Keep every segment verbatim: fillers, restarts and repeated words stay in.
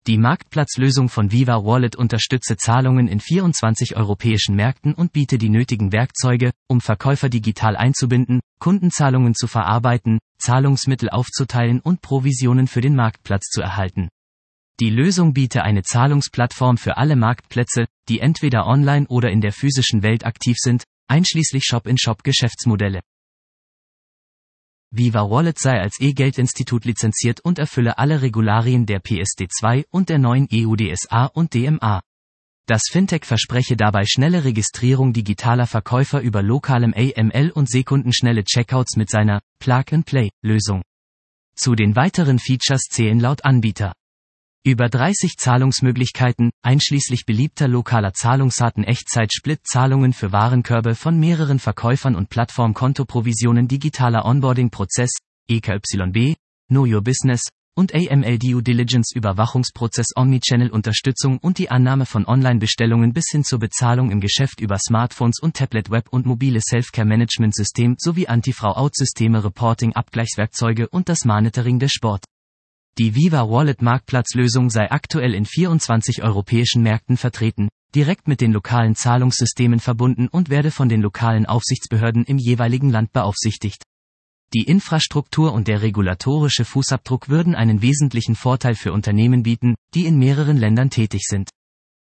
Die Marktplatzlösung von Viva Wallet unterstütze Zahlungen in vierundzwanzig europäischen Märkten und biete die nötigen Werkzeuge, um Verkäufer digital einzubinden, Kundenzahlungen zu verarbeiten, Zahlungsmittel aufzuteilen und Provisionen für den Marktplatz zu erhalten. Die Lösung biete eine Zahlungsplattform für alle Marktplätze, die entweder online oder in der physischen Welt aktiv sind, einschließlich Shop-in-Shop-Geschäftsmodelle. Viva Wallet sei als E-Geldinstitut lizenziert und erfülle alle Regularien der P S D zwei und der neuen E U D S A und D M A. Das Fintech verspreche dabei schnelle Registrierung digitaler Verkäufer über lokalem A M L und sekundenschnelle Checkouts mit seiner Plug-and-Play-Lösung. Zu den weiteren Features zählen laut Anbieter über dreißig Zahlungsmöglichkeiten, einschließlich beliebter lokaler Zahlungsarten, Echtzeit-Split-Zahlungen für Warenkörbe von mehreren Verkäufern und Plattform-Kontoprovisionen, digitaler Onboarding-Prozess, E K Y B, Know Your Business und A M L Due Diligence, Überwachungsprozess, Omnichannel-Unterstützung und die Annahme von Online-Bestellungen bis hin zur Bezahlung im Geschäft über Smartphones und Tablet-Web und mobile Self-Care-Management-System sowie Anti-Frau-Out-Systeme, Reporting-Abgleichswerkzeuge und das Monitoring des Sport. Die Viva Wallet Marktplatzlösung sei aktuell in vierundzwanzig europäischen Märkten vertreten, direkt mit den lokalen Zahlungssystemen verbunden und werde von den lokalen Aufsichtsbehörden im jeweiligen Land beaufsichtigt. Die Infrastruktur und der regulatorische Fußabdruck würden einen wesentlichen Vorteil für Unternehmen bieten, die in mehreren Ländern tätig sind.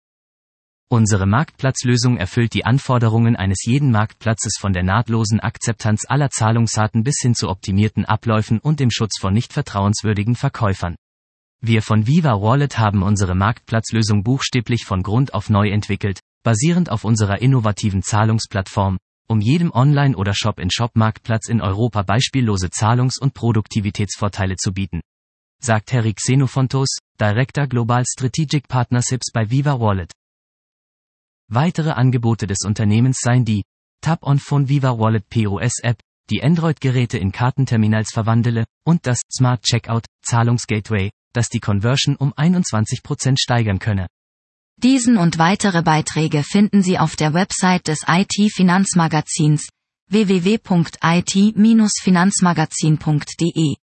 Unsere Marktplatzlösung erfüllt die Anforderungen eines jeden Marktplatzes, von der nahtlosen Akzeptanz aller Zahlungsarten bis hin zu optimierten Abläufen und dem Schutz vor nicht vertrauenswürdigen Verkäufern. Wir von Viva Wallet haben unsere Marktplatzlösung buchstäblich von Grund auf neu entwickelt, basierend auf unserer innovativen Zahlungsplattform, um jedem Online- oder Shop-in-Shop-Marktplatz in Europa beispiellose Zahlungs- und Produktivitätsvorteile zu bieten, sagt Harry Xenofontos, Director Global Strategic Partnerships bei Viva Wallet. Weitere Angebote des Unternehmens seien die Tap-on-Phone Viva Wallet P O S-App, die Android-Geräte in Kartenterminals verwandele, und das Smart Checkout Zahlungsgateway, das die Conversion um einundzwanzig Prozent steigern könne. Diesen und weitere Beiträge finden Sie auf der Website des I T-Finanzmagazins w w w punkt i t Bindestrich finanzmagazin punkt d e.